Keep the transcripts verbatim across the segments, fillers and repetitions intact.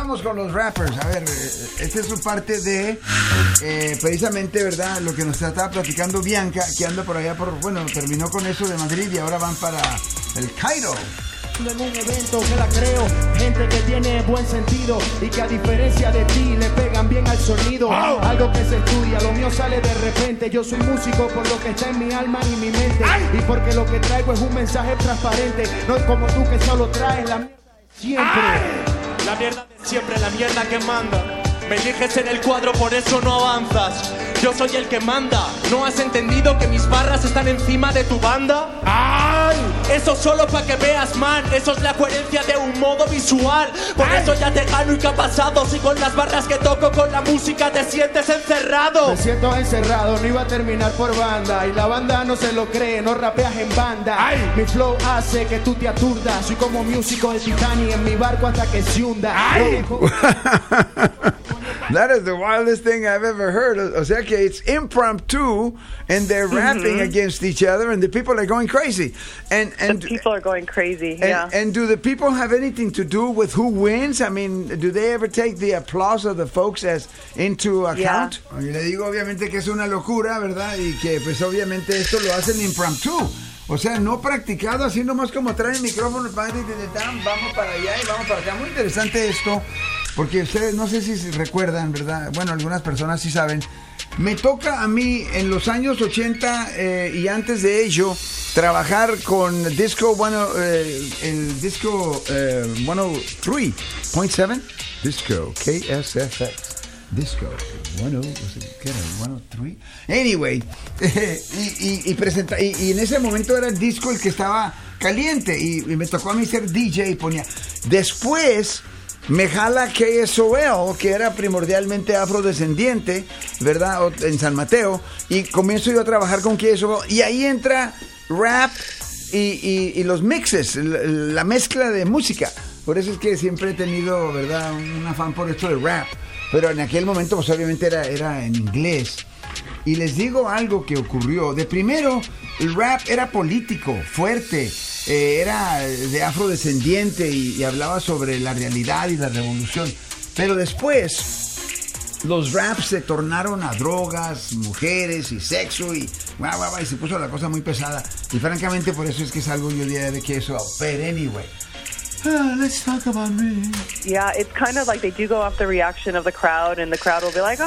vamos con los rappers. A ver, esta es su parte de eh, precisamente, ¿verdad? Lo que nos estaba platicando Bianca, que anda por allá por, bueno, terminó con eso de Madrid y ahora van para el Cairo. En un evento que la creo, gente que tiene buen sentido y que a diferencia de ti le pegan bien al sonido. Oh. Algo que se estudia, lo mío sale de repente. Yo soy músico por lo que está en mi alma y mi mente. Ay. Y porque lo que traigo es un mensaje transparente. No es como tú que solo traes la mierda de siempre. Ay. La mierda de siempre, la mierda que manda. Me eliges en el cuadro, por eso no avanzas. Yo soy el que manda. ¿No has entendido que mis barras están encima de tu banda? ¡Ay! Eso solo para que veas, man. Eso es la coherencia de un modo visual. Por ¡ay! Eso ya te gano y qué ha pasado. Si con las barras que toco, con la música te sientes encerrado. Me siento encerrado, no iba a terminar por banda. Y la banda no se lo cree, no rapeas en banda. ¡ay! Mi flow hace que tú te aturdas. Soy como músico de Titanic en mi barco hasta que se hunda. ¡Ay! That is the wildest thing I've ever heard. O sea que it's impromptu and they're rapping mm-hmm. against each other and the people are going crazy. And and the people are going crazy, and, yeah. And do the people have anything to do with who wins? I mean, do they ever take the applause of the folks as into account? Yeah. Y le digo obviamente que es una locura, ¿verdad? Y que pues obviamente esto lo hacen impromptu. O sea, no practicado, así nomás como traen el micrófono, vamos para allá y vamos para acá. Muy interesante esto, porque ustedes, no sé si se recuerdan, ¿verdad? Bueno, algunas personas sí saben. Me toca a mí en los años ochenta eh, y antes de ello trabajar con Disco, bueno, eh, el Disco eh, ciento tres punto siete, Disco, K S F X. Disco, bueno, ¿qué era? Bueno, three. Anyway, eh, y, y, y, presenta, y, y en ese momento era el disco el que estaba caliente y, y me tocó a mí ser D J y ponía. Después me jala K S O L, que era primordialmente afrodescendiente, ¿verdad? En San Mateo, y comienzo yo a trabajar con K S O L y ahí entra rap y, y, y los mixes, la, la mezcla de música. Por eso es que siempre he tenido, ¿verdad?, un afán por esto de rap. Pero en aquel momento, pues obviamente era, era en inglés. Y les digo algo que ocurrió. De primero, el rap era político, fuerte, eh, era de afrodescendiente y, y hablaba sobre la realidad y la revolución. Pero después, los raps se tornaron a drogas, mujeres y sexo y, guau, guau, guau, y se puso la cosa muy pesada. Y francamente, por eso es que es algo yo diría de que eso. But anyway. Uh, let's talk about me. Yeah, it's kind of like they do go off the reaction of the crowd, and the crowd will be like,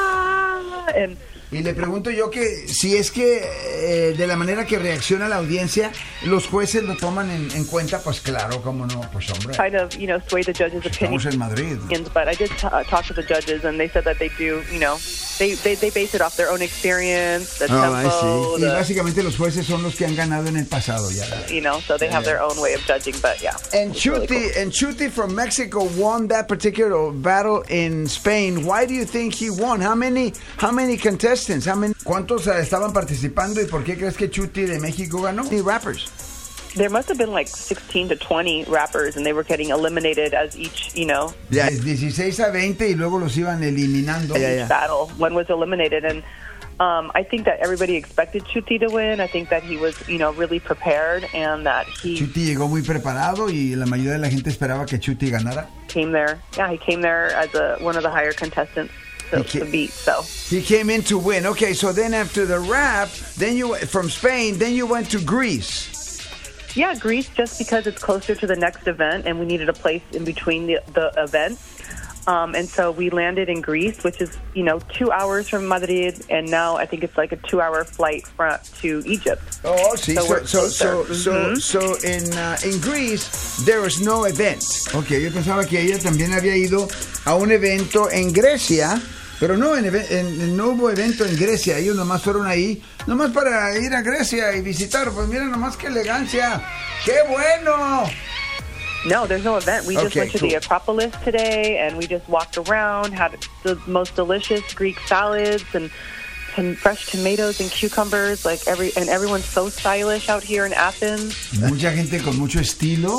ah, and y le pregunto yo que si es que eh, de la manera que reacciona la audiencia, los jueces lo toman en, en cuenta, pues claro, cómo no, pues hombre. Kind of, you know, sway the judges' opinions. Estamos en Madrid. But I did t- uh, talk to the judges, and they said that they do, you know, they they, they base it off their own experience, the oh, tempo. Sí. The, y básicamente los jueces son los que han ganado en el pasado ya. You know, so they yeah, have yeah. their own way of judging, but yeah. And Chuti, really cool. and Chuti from Mexico won that particular battle in Spain. Why do you think he won? How many, how many contestants? How many? ¿Cuántos uh, estaban participando y por qué crees que Chuti de México ganó? Any rappers? There must have been like sixteen to twenty rappers, and they were getting eliminated as each, you know. Yeah, dieciséis a veinte y luego los iban eliminando. Yeah, yeah. Battle, one was eliminated, and um, I think that everybody expected Chuti to win. I think that he was, you know, really prepared, and that he. Chuti llegó muy preparado y la mayoría de la gente esperaba que Chuti ganara. Came there, yeah, he came there as a one of the higher contestants. To, to beat, so he came in to win. Okay, so then after the rap, then you from Spain, then you went to Greece. Yeah, Greece, just because it's closer to the next event, and we needed a place in between the the events. Um, and so we landed in Greece, which is, you know, two hours from Madrid, and now I think it's like a two-hour flight from, to Egypt. Oh, see, so so so so, so, mm-hmm. so in uh, in Greece there was no event. Okay, yo pensaba que ella también había ido a un evento en Grecia. Pero no, en, en, no hubo evento en Grecia. Ellos nomás fueron ahí, nomás para ir a Grecia y visitar. Pues miren nomás qué elegancia. ¡Qué bueno! No, there's no event. We just okay, went to cool. the Acropolis today, and we just walked around, had the most delicious Greek salads and some fresh tomatoes and cucumbers. Like every and everyone's so stylish out here in Athens. Mucha gente con mucho estilo.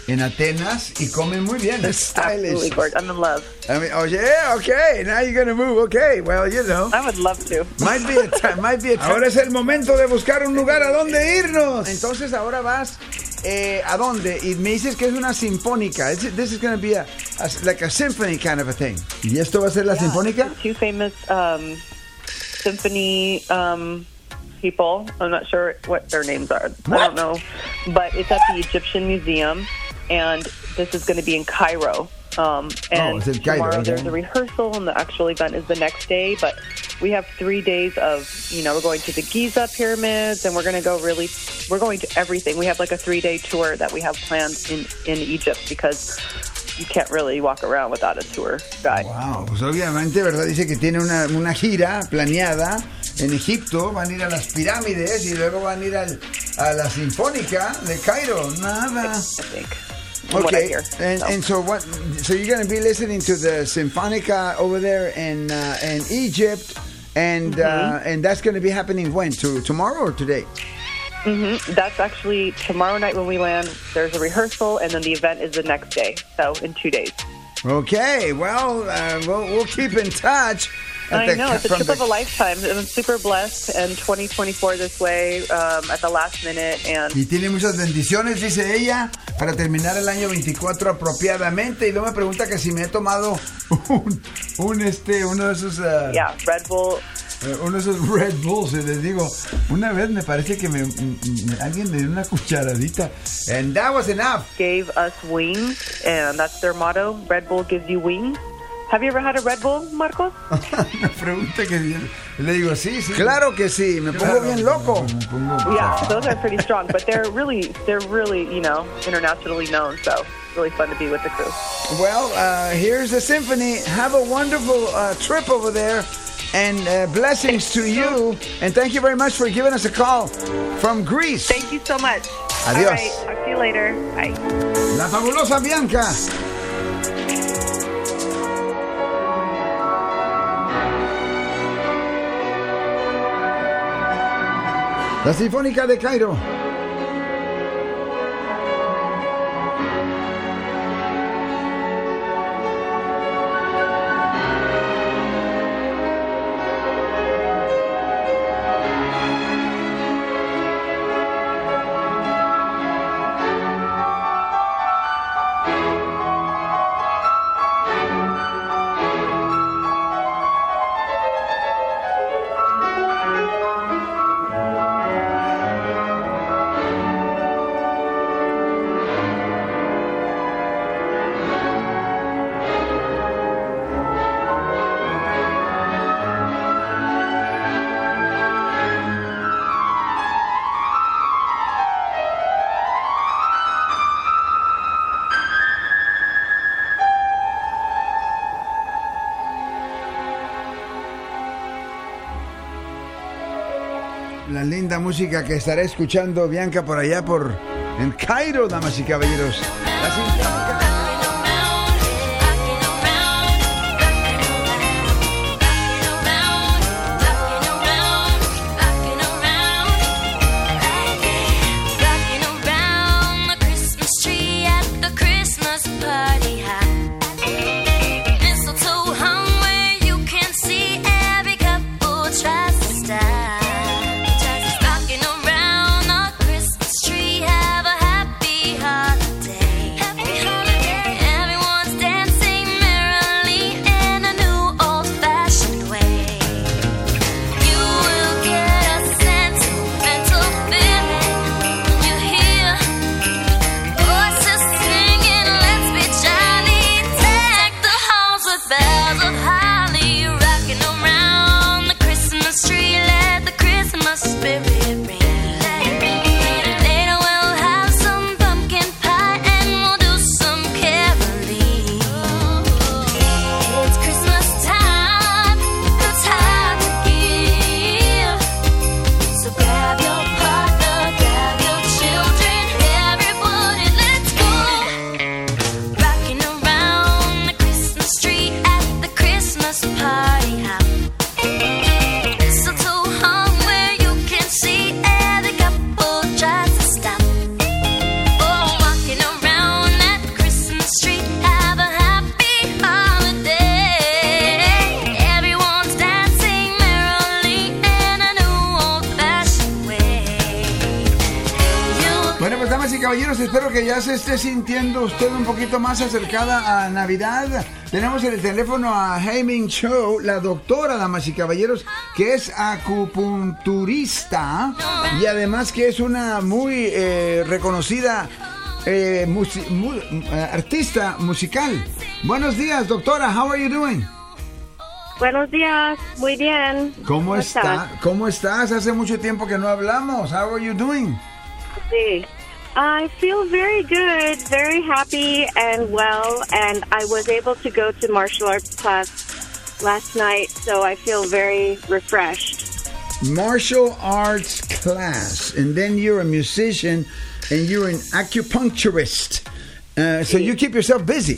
en Atenas y comen muy bien. Absolutely gorgeous. I'm in love. I mean, oh yeah, okay. Now you're gonna move. Okay, well, you know. I would love to. Might be a time. Might be a time. Ahora es el momento de buscar un lugar a donde irnos. Entonces ahora vas eh, a dónde y me dices que es una sinfónica. This, this is gonna be a, a like a symphony kind of a thing. ¿Y esto va a ser la yeah, sinfónica? Two famous um, symphony um, people. I'm not sure what their names are. What? I don't know, but it's at the Egyptian Museum, and this is going to be in Cairo. Um, and oh, it's in Cairo, tomorrow okay. there's a rehearsal, and the actual event is the next day. But we have three days of, you know, we're going to the Giza pyramids, and we're going to go really, we're going to everything. We have like a three-day tour that we have planned in, in Egypt because you can't really walk around without a tour guide. Wow, pues obviamente, ¿verdad? Dice que tiene una, una gira planeada en Egipto, van a ir a las pirámides y luego van a ir al, a la Sinfónica de Cairo. Nada. I think. Okay, hear, and so. and so what? So you're going to be listening to the Sinfonica over there in uh, in Egypt, and mm-hmm. uh, and that's going to be happening when? To tomorrow or today? Mm-hmm. That's actually tomorrow night when we land. There's a rehearsal, and then the event is the next day. So in two days. Okay, well, uh, we'll we'll keep in touch. I the, know, it's a trip the... of a lifetime. I'm super blessed, and twenty twenty-four this way, um, at the last minute. And y tiene muchas bendiciones, dice ella, para terminar el año veinticuatro apropiadamente. Y luego me pregunta que si me he tomado un, un este, uno de esos... Uh, yeah, Red Bull. Uh, uno de esos Red Bulls, y les digo, una vez me parece que me, me, alguien me dio una cucharadita. And that was enough. Gave us wings, and that's their motto. Red Bull gives you wings. Have you ever had a Red Bull, Marcos? Me pregunta que le digo, sí, sí. Claro que sí, me pongo bien loco. Me pongo, yeah, those are pretty strong, but they're really, they're really, you know, internationally known, so it's really fun to be with the crew. Well, uh, here's the symphony. Have a wonderful uh, trip over there, and uh, blessings to you. And thank you very much for giving us a call from Greece. Thank you so much. Adiós. All right, talk to you later. Bye. La fabulosa Bianca. La Sinfónica de Cairo. La linda música que estará escuchando Bianca por allá por en Cairo, damas y caballeros. La Sinfónica. Happy holiday. caballeros, espero que ya se esté sintiendo usted un poquito más acercada a Navidad. Tenemos en el teléfono a Haiming Cho, la doctora, damas y caballeros, que es acupunturista y además que es una muy eh, reconocida eh, musi- mu- artista musical. Buenos días, doctora. How are you doing? Buenos días, muy bien. ¿Cómo está? ¿Cómo estás? Hace mucho tiempo que no hablamos. How are you doing? Sí. I feel very good, very happy and well, and I was able to go to martial arts class last night, so I feel very refreshed. Martial arts class, and then you're a musician, and you're an acupuncturist. Uh, so you keep yourself busy.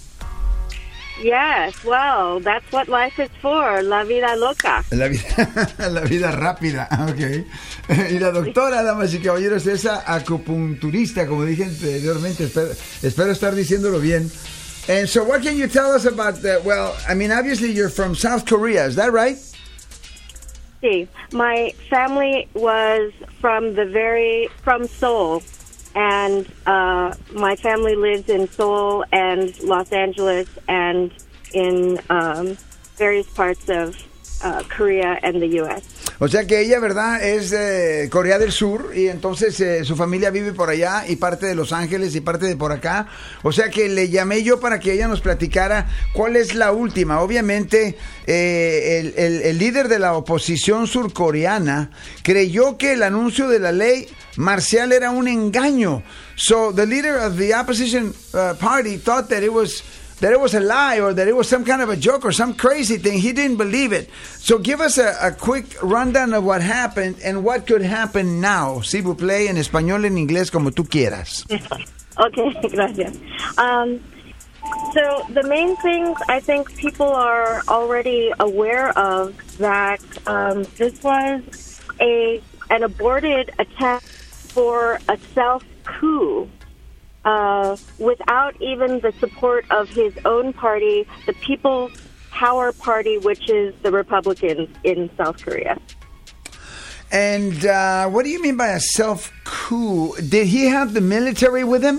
Yes, well, that's what life is for, la vida loca. La vida, la vida rápida, ok. Y la doctora, damas y caballeros, es acupunturista, como dije anteriormente, espero, espero estar diciéndolo bien. And so what can you tell us about the, well, I mean, obviously you're from South Korea, is that right? Sí, my family was from the very, from Seoul. And uh, my family lives in Seoul and Los Angeles and in um, various parts of uh, Korea and the U S. O sea que ella, ¿verdad?, es de Corea del Sur y entonces eh, su familia vive por allá y parte de Los Ángeles y parte de por acá. O sea que le llamé yo para que ella nos platicara cuál es la última. Obviamente, eh, el, el, el líder de la oposición surcoreana creyó que el anuncio de la ley marcial era un engaño. So the leader of the opposition uh, party thought that it was that it was a lie or that it was some kind of a joke or some crazy thing. He didn't believe it. So give us a, a quick rundown of what happened and what could happen now. Si vous plaît, en español, en inglés, como tú quieras. Okay, gracias. Um, so the main things I think people are already aware of that um, this was a an aborted attempt for a self-coup. Uh, without even the support of his own party, the People's Power Party, which is the Republicans in South Korea. And uh, what do you mean by a self-coup? Did he have the military with him?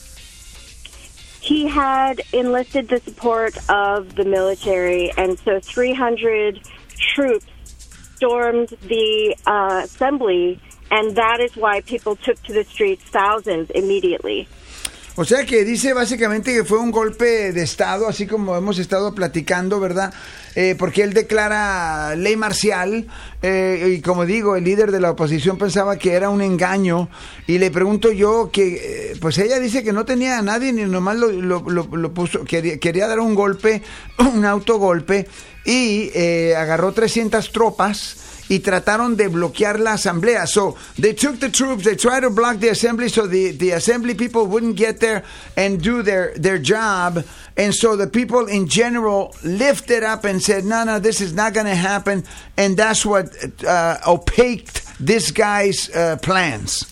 He had enlisted the support of the military, and so three hundred troops stormed the uh, assembly, and that is why people took to the streets, thousands, immediately. O sea que dice básicamente que fue un golpe de Estado, así como hemos estado platicando, ¿verdad? Eh, porque él declara ley marcial eh, y como digo, el líder de la oposición pensaba que era un engaño y le pregunto yo que, eh, pues ella dice que no tenía a nadie ni nomás lo, lo, lo, lo puso, quería, quería dar un golpe, un autogolpe y eh, agarró trescientas tropas y trataron de bloquear la asamblea. So they took the troops, they tried to block the assembly so the, the assembly people wouldn't get there and do their, their job. And so the people in general lifted up and said, no, no, this is not going to happen. And that's what uh, opaqued this guy's uh, plans.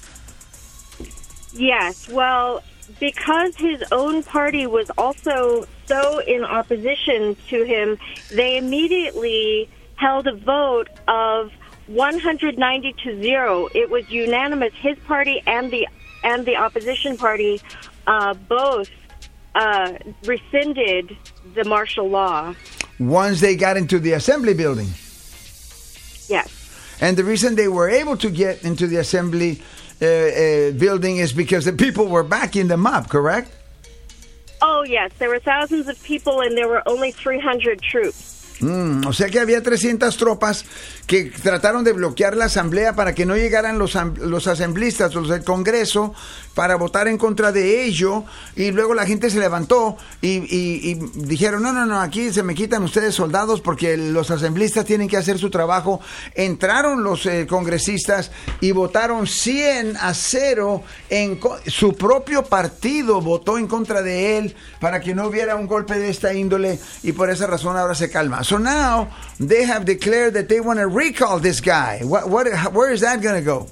Yes, well, because his own party was also so in opposition to him, they immediately held a vote of one hundred ninety to zero. It was unanimous. His party and the and the opposition party uh, both uh, rescinded the martial law. Once they got into the assembly building. Yes. And the reason they were able to get into the assembly uh, uh, building is because the people were backing them up, correct? Oh, yes. There were thousands of people and there were only three hundred troops. Mm, o sea que había trescientas tropas que trataron de bloquear la asamblea para que no llegaran los, los asamblistas, los del Congreso, para votar en contra de ello, y luego la gente se levantó y, y, y dijeron, no, no, no, aquí se me quitan ustedes soldados porque los asamblistas tienen que hacer su trabajo. Entraron los eh, congresistas y votaron cien a cero, en su propio partido votó en contra de él para que no hubiera un golpe de esta índole, y por esa razón ahora se calma. So now they have declared that they want to recall this guy. What, what, where is that going to go?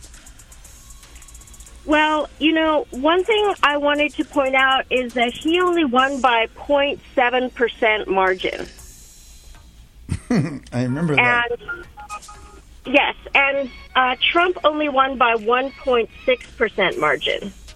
Well, you know, one thing I wanted to point out is that he only won by zero point seven percent margin. I remember that. And, yes, and uh, Trump only won by one point six percent margin.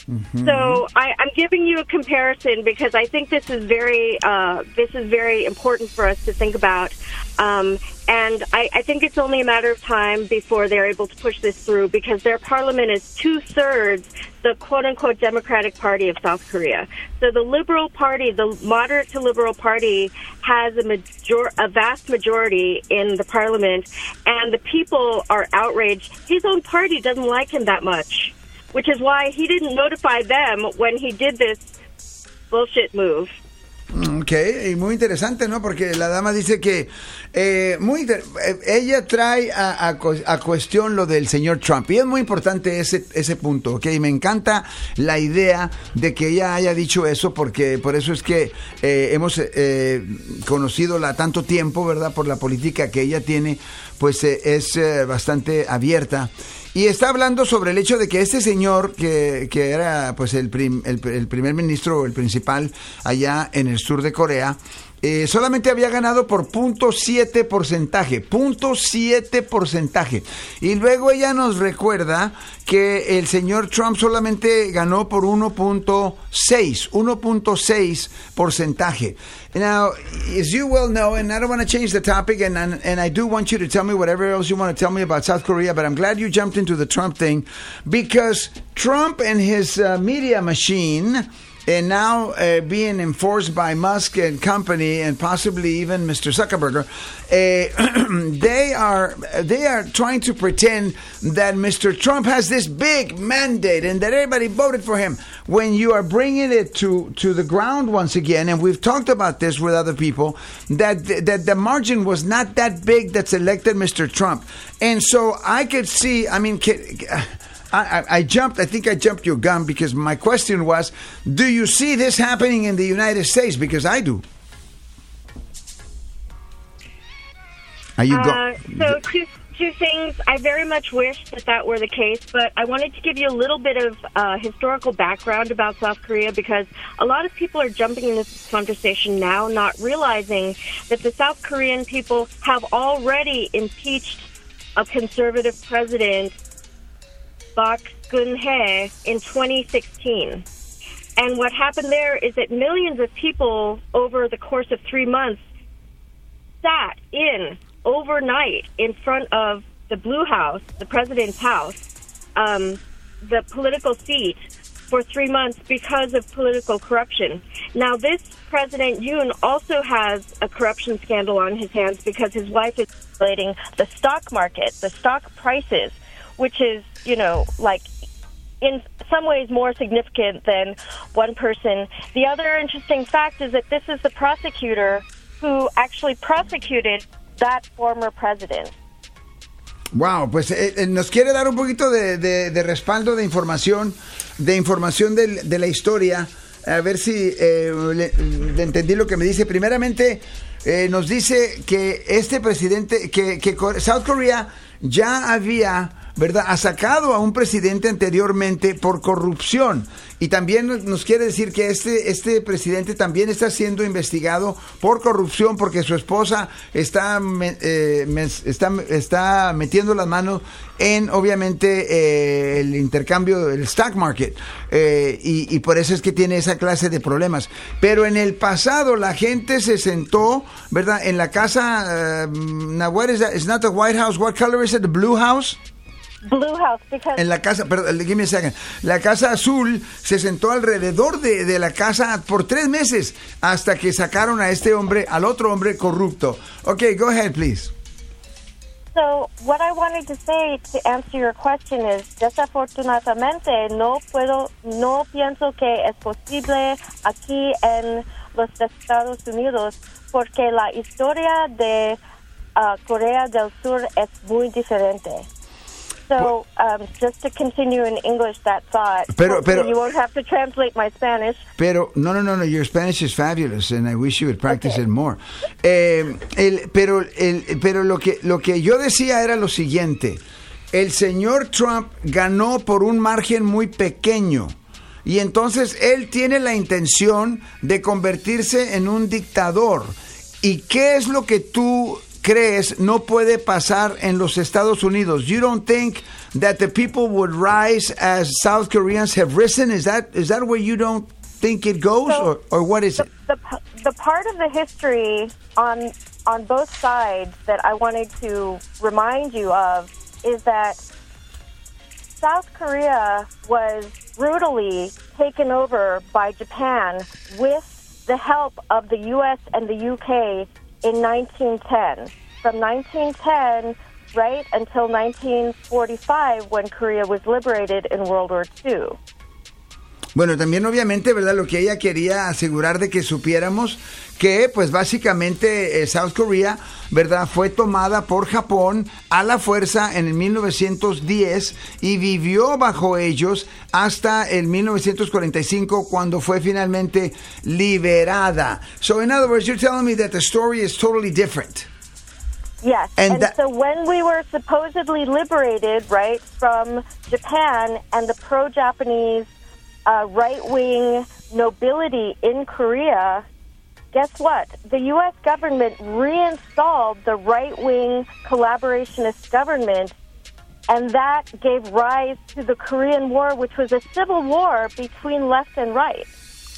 Mm-hmm. So I, I'm giving you a comparison because I think this is very uh, this is very important for us to think about, um, and I, I think it's only a matter of time before they're able to push this through because their parliament is two thirds the quote unquote Democratic Party of South Korea. So the Liberal Party, the moderate to Liberal Party, has a major a vast majority in the parliament, and the people are outraged. His own party doesn't like him that much, which is why he didn't notify them when he did this bullshit move. Ok, y muy interesante, ¿no? Porque la dama dice que eh, muy inter- ella trae a, a, a cuestión lo del señor Trump, y es muy importante ese, ese punto, ¿ok? Me encanta la idea de que ella haya dicho eso, porque por eso es que eh, hemos eh, conocido tanto tiempo, ¿verdad? Por la política que ella tiene, pues eh, es eh, bastante abierta. Y está hablando sobre el hecho de que este señor, que, que era pues el, prim, el, el primer ministro, el principal allá en el sur de Corea, eh, solamente había ganado por punto siete porcentaje, punto siete porcentaje. Y luego ella nos recuerda que el señor Trump solamente ganó por uno punto seis porcentaje. Now, as you well know, and I don't want to change the topic, and, and and I do want you to tell me whatever else you want to tell me about South Korea, but I'm glad you jumped into the Trump thing, because Trump and his uh, media machine, and now uh, being enforced by Musk and company, and possibly even Mister Zuckerberg, uh, they are they are trying to pretend that Mister Trump has this big mandate and that everybody voted for him. When you are bringing it to, to the ground once again, and we've talked about this with other people, that that the margin was not that big that's elected Mister Trump, and so I could see. I mean. I, I jumped, I think I jumped your gun, because my question was, do you see this happening in the United States? Because I do. Are you uh, go- so two, two things. I very much wish that that were the case, but I wanted to give you a little bit of uh, historical background about South Korea, because a lot of people are jumping in this conversation now, not realizing that the South Korean people have already impeached a conservative president, Park Geun-hye, in twenty sixteen. And what happened there is that millions of people over the course of three months sat in overnight in front of the Blue House, the president's house, um, the political seat, for three months because of political corruption. Now, this President Yoon also has a corruption scandal on his hands because his wife is manipulating the stock market, the stock prices, which is, you know, like in some ways more significant than one person. The other interesting fact is that this is the prosecutor who actually prosecuted that former president. Wow, pues eh, nos quiere dar un poquito de, de, de respaldo, de información, de información de, de la historia. A ver si eh, le, le entendí lo que me dice. Primeramente, eh, nos dice que este presidente, que, que South Korea ya había, ¿verdad?, ha sacado a un presidente anteriormente por corrupción. Y también nos quiere decir que este, este presidente también está siendo investigado por corrupción porque su esposa está, eh, está, está metiendo las manos en, obviamente, eh, el intercambio del stock market. Eh, y, y por eso es que tiene esa clase de problemas. Pero en el pasado la gente se sentó, ¿verdad?, en la casa, uh, now what is that? It's not the White House. What color is it? The Blue House? Blue House, because... En la casa, perdón, give me a second. La Casa Azul se sentó alrededor de, de la casa por tres meses hasta que sacaron a este hombre, al otro hombre corrupto. Okay, go ahead, please. So, what I wanted to say to answer your question is, desafortunadamente, no puedo, no pienso que es posible aquí en los Estados Unidos, porque la historia de uh, Corea del Sur es muy diferente. So, um, just to continue in English that thought, pero, pero, you won't have to translate my Spanish. Pero, no, no, no, no, your Spanish is fabulous, and I wish you would practice okay. it more. Eh, el, pero el, pero lo, que, lo que yo decía era lo siguiente. El señor Trump ganó por un margen muy pequeño. Y entonces él tiene la intención de convertirse en un dictador. ¿Y qué es lo que tú crees no puede pasar en los Estados Unidos? You don't think that the people would rise as South Koreans have risen? Is that is that where you don't think it goes, so or, or what is the, it? The, the part of the history on on both sides that I wanted to remind you of is that South Korea was brutally taken over by Japan with the help of the U S and the U K in nineteen ten. From nineteen ten, right, until nineteen forty-five, when Korea was liberated in World War Two. Bueno, también obviamente, ¿verdad? Lo que ella quería asegurar de que supiéramos que, pues básicamente, eh, South Korea, ¿verdad? Fue tomada por Japón a la fuerza en el mil novecientos diez y vivió bajo ellos hasta el mil novecientos cuarenta y cinco, cuando fue finalmente liberada. So, in other words, you're telling me that the story is totally different. Yes, and, and that- so when we were supposedly liberated, right, from Japan and the pro-Japanese Uh, right-wing nobility in Korea, guess what? The U S government reinstalled the right-wing collaborationist government, and that gave rise to the Korean War, which was a civil war between left and right.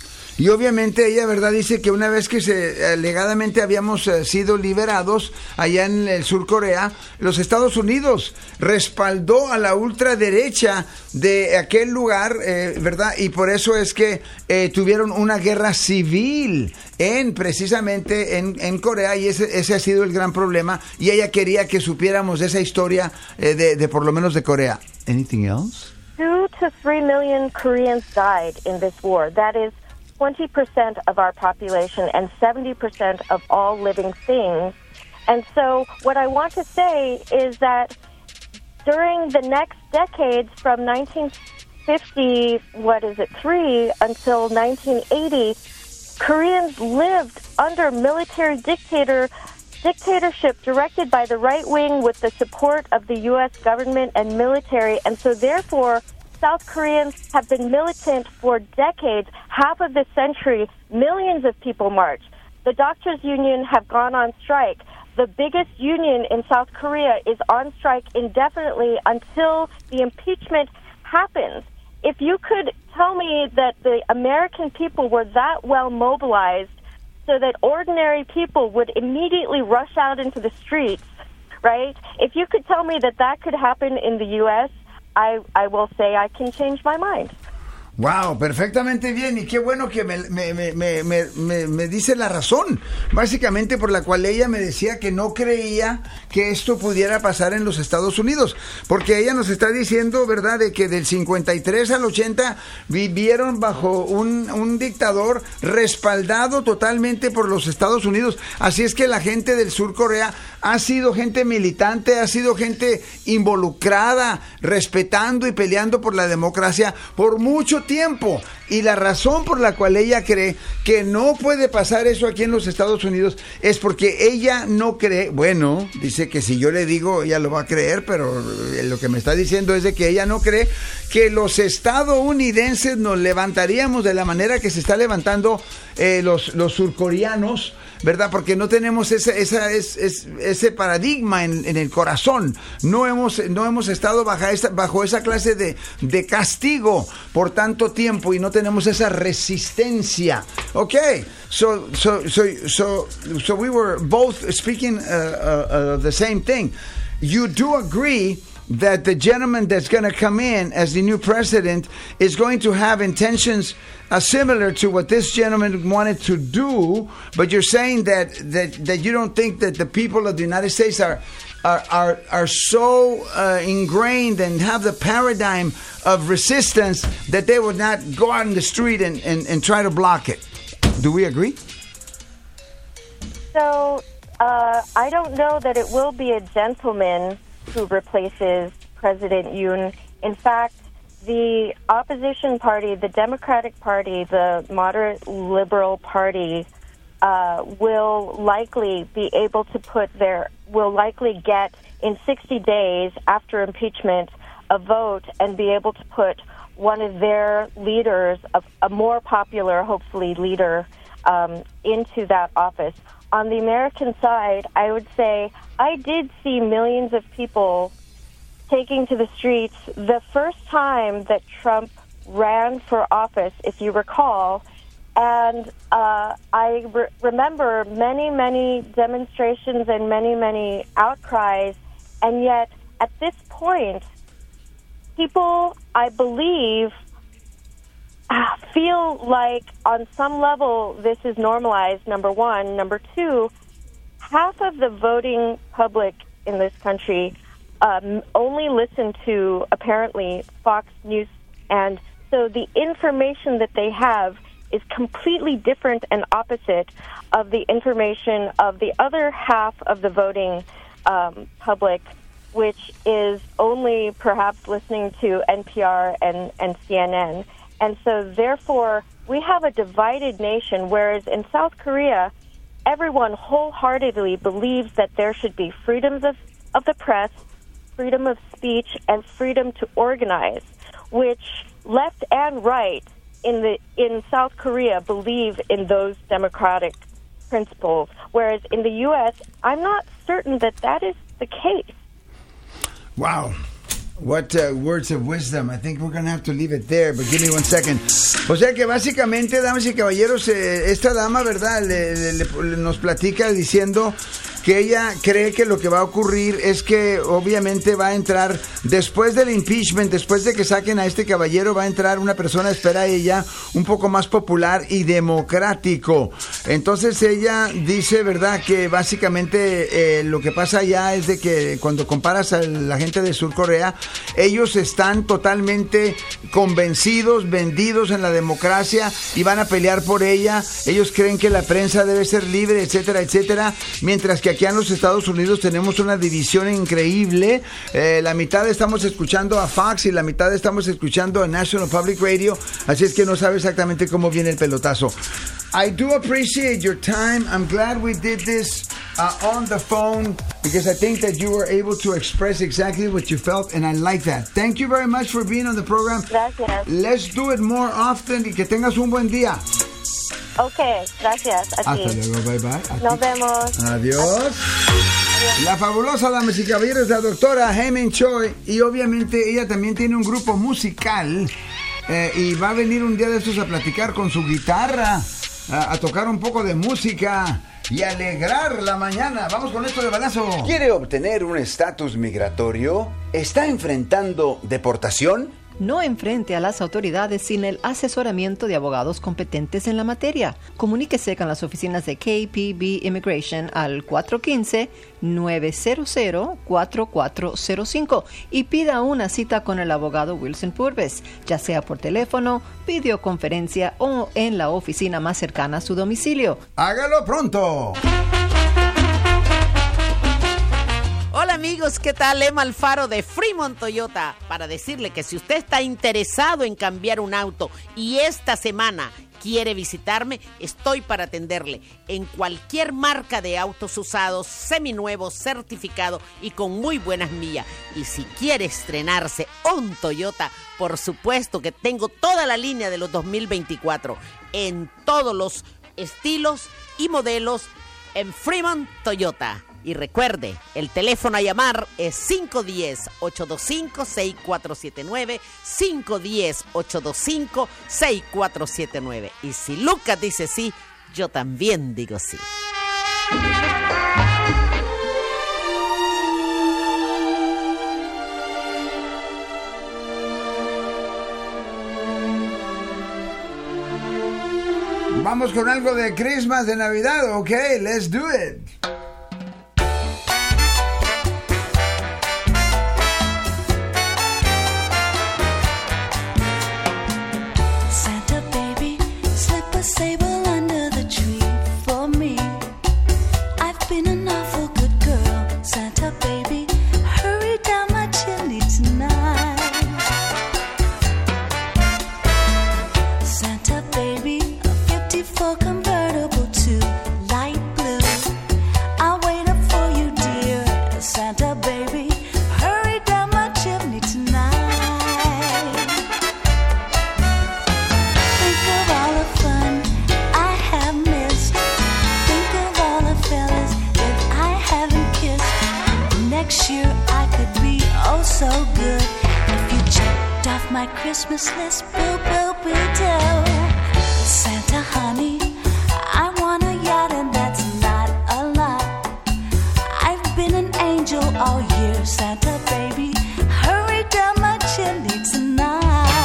Y obviamente ella, ¿verdad?, dice que una vez que se alegadamente habíamos eh, sido liberados allá en el sur Corea, los Estados Unidos respaldó a la ultraderecha de aquel lugar, eh, ¿verdad? Y por eso es que eh, tuvieron una guerra civil en precisamente en, en Corea, y ese, ese ha sido el gran problema, y ella quería que supiéramos de esa historia eh, de, de por lo menos de Corea. Anything else? Two to three million Koreans died in this war. That is twenty percent of our population and seventy percent of all living things. And so what I want to say is that during the next decades, from nineteen fifty, what is it, three, until nineteen eighty, Koreans lived under military dictator dictatorship directed by the right wing with the support of the U S government and military. And so therefore, South Koreans have been militant for decades, half of this century. Millions of people march. The doctors' union have gone on strike. The biggest union in South Korea is on strike indefinitely until the impeachment happens. If you could tell me that the American people were that well mobilized so that ordinary people would immediately rush out into the streets, right? If you could tell me that that could happen in the U S, I, I will say I can change my mind. Wow, perfectamente bien, y qué bueno que me, me, me, me, me, me dice la razón, básicamente por la cual ella me decía que no creía que esto pudiera pasar en los Estados Unidos, porque ella nos está diciendo, ¿verdad?, de que del cincuenta y tres al ochenta vivieron bajo un, un dictador respaldado totalmente por los Estados Unidos. Así es que la gente del sur Corea ha sido gente militante, ha sido gente involucrada, respetando y peleando por la democracia por mucho tiempo. Y la razón por la cual ella cree que no puede pasar eso aquí en los Estados Unidos es porque ella no cree, bueno, dice que si yo le digo ella lo va a creer, pero lo que me está diciendo es de que ella no cree que los estadounidenses nos levantaríamos de la manera que se está levantando eh, los, los surcoreanos, ¿verdad? Porque no tenemos esa, esa, es, es, ese paradigma en, en el corazón. No hemos, no hemos estado bajo esa, bajo esa clase de, de castigo por tanto tiempo y no tenemos esa resistencia. Okay, so so so so so we were both speaking uh, uh, uh, the same thing. You do agree that the gentleman that's going to come in as the new president is going to have intentions uh, similar to what this gentleman wanted to do, but you're saying that, that, that you don't think that the people of the United States are are are, are so uh, ingrained and have the paradigm of resistance that they would not go out in the street and, and, and try to block it. Do we agree? So uh, I don't know that it will be a gentleman who replaces President Yoon. In fact, the opposition party, the Democratic Party, the moderate liberal party, uh, will likely be able to put their, will likely get in sixty days after impeachment a vote and be able to put one of their leaders, a, a more popular, hopefully, leader um, into that office. On the American side, I would say I did see millions of people taking to the streets the first time that Trump ran for office, if you recall. And uh, I re- remember many, many demonstrations and many, many outcries. And yet, at this point, people, I believe, feel like on some level this is normalized, number one. Number two, half of the voting public in this country um, only listen to, apparently, Fox News. And so the information that they have is completely different and opposite of the information of the other half of the voting um, public, which is only perhaps listening to N P R and, and C N N. And so, therefore, we have a divided nation, whereas in South Korea, everyone wholeheartedly believes that there should be freedoms of, of the press, freedom of speech, and freedom to organize, which left and right in the in South Korea believe in those democratic principles, whereas in the U S, I'm not certain that that is the case. Wow. What uh, words of wisdom. I think we're going to have to leave it there, but give me one second. O sea que básicamente, damas y caballeros, eh, esta dama, ¿verdad? Le, le, le, nos platica diciendo que ella cree que lo que va a ocurrir es que obviamente va a entrar, después del impeachment, después de que saquen a este caballero, va a entrar una persona, espera ella, un poco más popular y democrático. Entonces ella dice, ¿verdad?, que básicamente eh, lo que pasa allá es de que cuando comparas a la gente de Sur Corea, ellos están totalmente convencidos, vendidos en la democracia y van a pelear por ella. Ellos creen que la prensa debe ser libre, etcétera, etcétera, mientras que aquí en los Estados Unidos tenemos una división increíble. Eh, la mitad estamos escuchando a Fox y la mitad estamos escuchando a National Public Radio, así es que no sabe exactamente cómo viene el pelotazo. I do appreciate your time. I'm glad we did this uh, on the phone because I think that you were able to express exactly what you felt, and I like that. Thank you very much for being on the program. Gracias. Let's do it more often y que tengas un buen día. Ok, gracias a ti. Hasta luego, bye bye. Aquí. Nos vemos. Adiós. Adiós. La fabulosa, damas y caballeros, la doctora Hae-Min Choi, y obviamente ella también tiene un grupo musical eh, y va a venir un día de estos a platicar con su guitarra, a, a tocar un poco de música y alegrar la mañana. Vamos con esto de balazo. ¿Quiere obtener un estatus migratorio? ¿Está enfrentando deportación? No enfrente a las autoridades sin el asesoramiento de abogados competentes en la materia. Comuníquese con las oficinas de K P B Immigration al cuatro uno cinco, nueve cero cero, cuatro cuatro cero cinco y pida una cita con el abogado Wilson Purves, ya sea por teléfono, videoconferencia o en la oficina más cercana a su domicilio. ¡Hágalo pronto! Hola amigos, ¿qué tal? Emma Alfaro de Fremont Toyota para decirle que si usted está interesado en cambiar un auto y esta semana quiere visitarme, estoy para atenderle en cualquier marca de autos usados, seminuevos, certificado y con muy buenas millas. Y si quiere estrenarse un Toyota, por supuesto que tengo toda la línea de los dos mil veinticuatro en todos los estilos y modelos en Fremont Toyota. Y recuerde, el teléfono a llamar es cinco uno cero, ocho dos cinco, seis cuatro siete nueve, cinco uno cero, ocho dos cinco, seis cuatro siete nueve. Y si Lucas dice sí, yo también digo sí. Vamos con algo de Christmas, de Navidad, ok, let's do it. Convertible to light blue. my Christmas list, boo boo boo do. Santa honey, I want a yacht and that's not a lot. I've been an angel all year, Santa baby, hurry down my chimney tonight.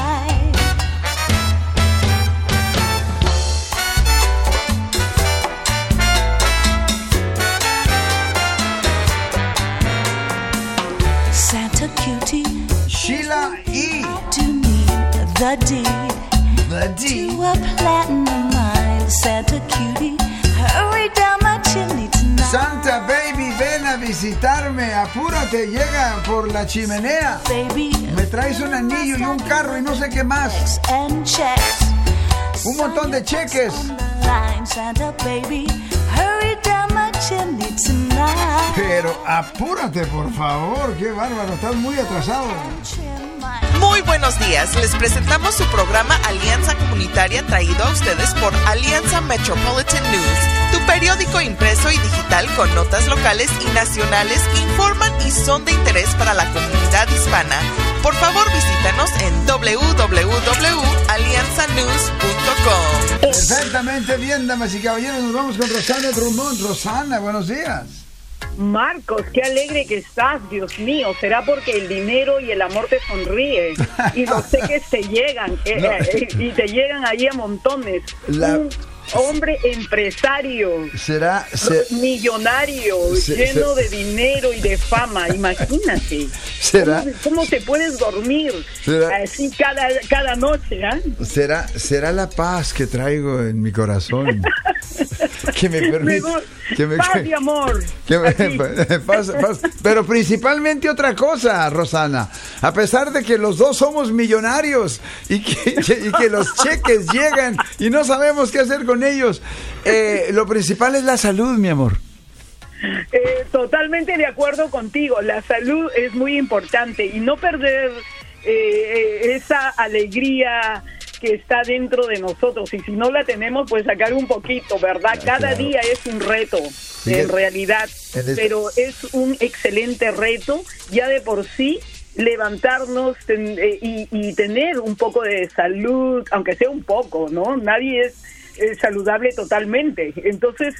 Santa cutie, Sheila E. to need the deed. The D. To a platinum mine, Santa cutie, hurry down my chimney tonight. Santa baby, ven a visitarme, apúrate, llega por la chimenea. Baby, Me traes un anillo y un carro y no sé qué más. and checks. Un montón de cheques. On the line, Santa baby, hurry down my chimney tonight. Pero apúrate, por favor, qué bárbaro, estás muy atrasado. Muy buenos días, les presentamos su programa Alianza Comunitaria traído a ustedes por Alianza Metropolitan News, tu periódico impreso y digital con notas locales y nacionales que informan y son de interés para la comunidad hispana. Por favor, visítanos en doble u doble u doble u punto alianza news punto com. Perfectamente bien, damas y caballeros, nos vamos con Rosana Drummond. Rosana, buenos días. Marcos, qué alegre que estás, Dios mío. Será porque el dinero y el amor te sonríe y los cheques te llegan eh, No. eh, y te llegan ahí a montones. La- Un hombre empresario, Será, se- millonario, Se- lleno se- de dinero y de fama. Imagínate. será, ¿Cómo, cómo te puedes dormir ¿Será? así cada, cada noche? ¿Ah? será, será la paz que traigo en mi corazón que me permite, Mejor, que me, paz y amor. que me- Así. paz- paz. Pero principalmente otra cosa, Rosana, a pesar de que los dos somos millonarios y que, que- y que los cheques llegan y no sabemos qué hacer con ellos, eh, lo principal es la salud, mi amor. Eh, totalmente de acuerdo contigo. La salud es muy importante y no perder eh, eh, esa alegría que está dentro de nosotros. Y si no la tenemos, pues sacar un poquito, ¿verdad? Cada claro. día es un reto, Sí, en realidad. en es- Pero es un excelente reto, ya de por sí. Levantarnos ten- eh, y, y tener un poco de salud, aunque sea un poco, ¿no? Nadie es eh, saludable totalmente. Entonces,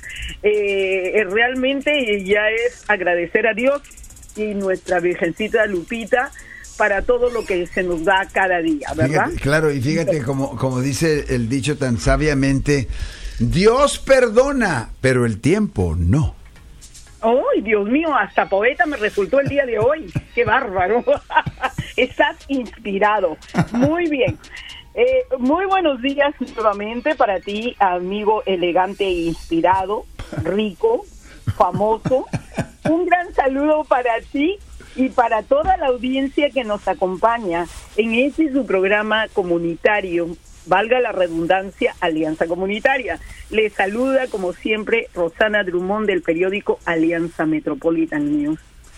eh, realmente ya es agradecer a Dios y nuestra Virgencita Lupita para todo lo que se nos da cada día, ¿verdad? Fíjate, claro, y fíjate como, como dice el dicho tan sabiamente, Dios perdona, pero el tiempo no. ¡Ay, Dios mío! Hasta poeta me resultó el día de hoy. ¡Qué bárbaro! Estás inspirado. Muy bien. Eh, muy buenos días nuevamente para ti, amigo elegante e inspirado, rico, famoso. Un gran saludo para ti y para toda la audiencia que nos acompaña en este su programa comunitario, valga la redundancia, Alianza Comunitaria. Les saluda, como siempre, Rosana Drummond del periódico Alianza Metropolitan News.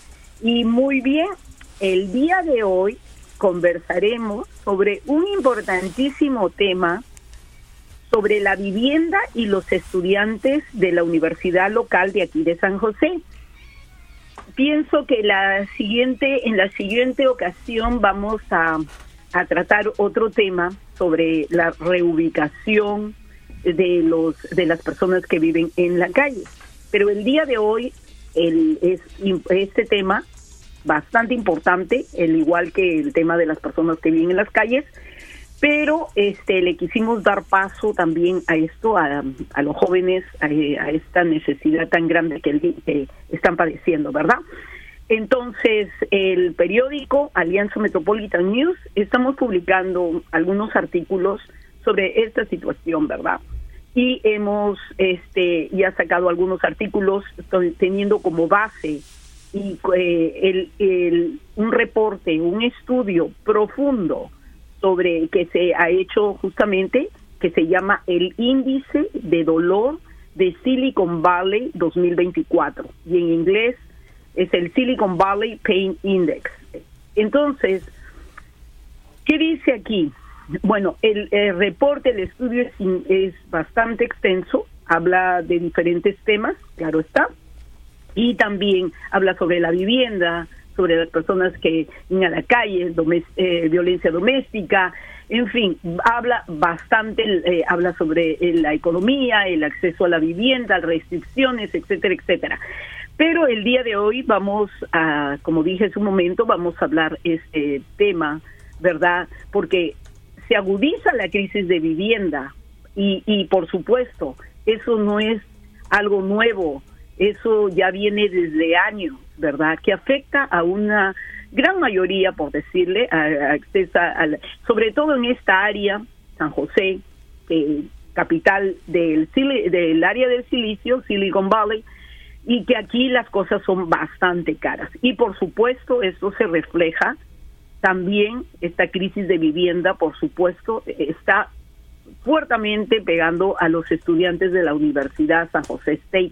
Y muy bien, el día de hoy conversaremos sobre un importantísimo tema sobre la vivienda y los estudiantes de la universidad local de aquí de San José. Pienso que la siguiente, en la siguiente ocasión vamos a, a tratar otro tema sobre la reubicación de los de las personas que viven en la calle. Pero el día de hoy el, es este tema bastante importante, al igual que el tema de las personas que viven en las calles, pero este le quisimos dar paso también a esto, a, a los jóvenes, a, a esta necesidad tan grande que, que están padeciendo, ¿verdad? Entonces, el periódico Alianza Metropolitan News, estamos publicando algunos artículos sobre esta situación, ¿verdad? Y hemos este ya sacado algunos artículos teniendo como base y eh, el, el, un reporte, un estudio profundo sobre que se ha hecho justamente, que se llama el Índice de Dolor de Silicon Valley dos mil veinticuatro, y en inglés es el Silicon Valley Pain Index. Entonces, ¿qué dice aquí? Bueno, el, el reporte, el estudio es, es bastante extenso, habla de diferentes temas, claro está, y también habla sobre la vivienda, sobre las personas que van a la calle, domes- eh, violencia doméstica, en fin, habla bastante, eh, habla sobre eh, la economía, el acceso a la vivienda, restricciones, etcétera, etcétera. Pero el día de hoy vamos a, como dije hace un momento, vamos a hablar este tema, ¿verdad? Porque se agudiza la crisis de vivienda y, y por supuesto, eso no es algo nuevo, eso ya viene desde años, ¿verdad? Que afecta a una gran mayoría, por decirle, a, a acceso a, sobre todo en esta área, San José, eh, capital del, del área del silicio, Silicon Valley, y que aquí las cosas son bastante caras. Y por supuesto, esto se refleja también, esta crisis de vivienda, por supuesto, está fuertemente pegando a los estudiantes de la Universidad San José State.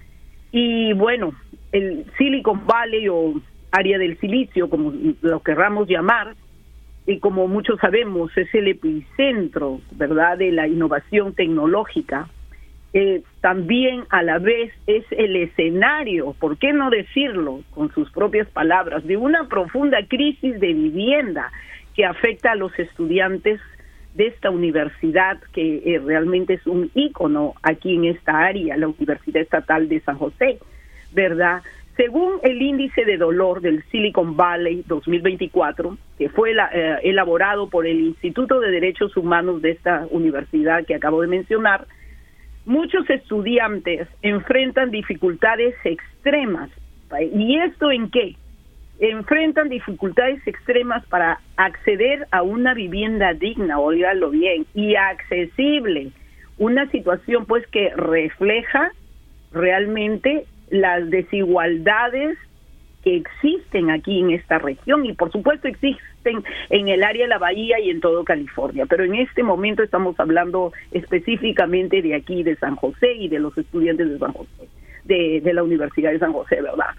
Y bueno, el Silicon Valley o área del silicio, como lo querramos llamar, y como muchos sabemos, es el epicentro, ¿verdad?, de la innovación tecnológica. Eh, también a la vez es el escenario, ¿por qué no decirlo con sus propias palabras?, de una profunda crisis de vivienda que afecta a los estudiantes de esta universidad, que eh, realmente es un ícono aquí en esta área, la Universidad Estatal de San José, ¿verdad? Según el índice de dolor del Silicon Valley dos mil veinticuatro, que fue la, eh, elaborado por el Instituto de Derechos Humanos de esta universidad que acabo de mencionar, muchos estudiantes enfrentan dificultades extremas. ¿Y esto en qué? Enfrentan dificultades extremas para acceder a una vivienda digna, óigalo bien, y accesible. Una situación pues que refleja realmente las desigualdades que existen aquí en esta región y por supuesto existen en el área de la Bahía y en todo California, pero en este momento estamos hablando específicamente de aquí, de San José y de los estudiantes de San José, de, de la Universidad de San José, ¿verdad?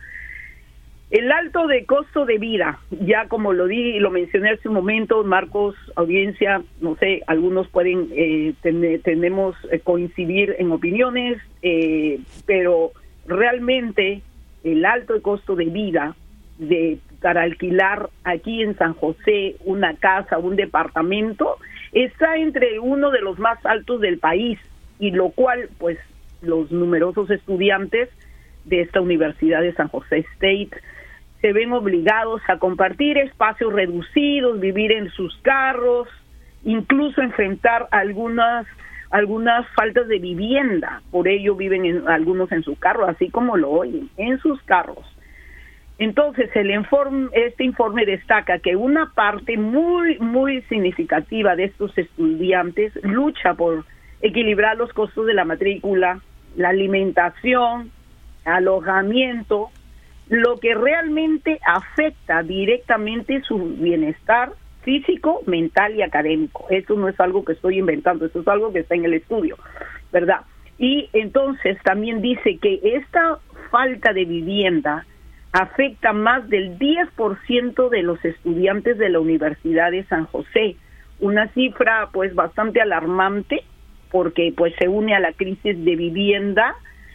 El alto de costo de vida, ya como lo di y lo mencioné hace un momento, Marcos, audiencia, no sé, algunos pueden, eh, ten, tenemos eh, coincidir en opiniones, eh, pero realmente el alto costo de vida de para alquilar aquí en San José una casa, un departamento, está entre uno de los más altos del país, y lo cual, pues, los numerosos estudiantes de esta Universidad de San José State se ven obligados a compartir espacios reducidos, vivir en sus carros, incluso enfrentar algunas algunas faltas de vivienda, por ello viven en, algunos en su carro, así como lo oyen, en sus carros. Entonces, el informe, este informe destaca que una parte muy, muy significativa de estos estudiantes lucha por equilibrar los costos de la matrícula, la alimentación, alojamiento, lo que realmente afecta directamente su bienestar físico, mental y académico. Esto no es algo que estoy inventando, esto es algo que está en el estudio, ¿verdad? Y entonces también dice que esta falta de vivienda afecta más del diez por ciento de los estudiantes de la Universidad de San José, una cifra pues bastante alarmante porque pues se une a la crisis de vivienda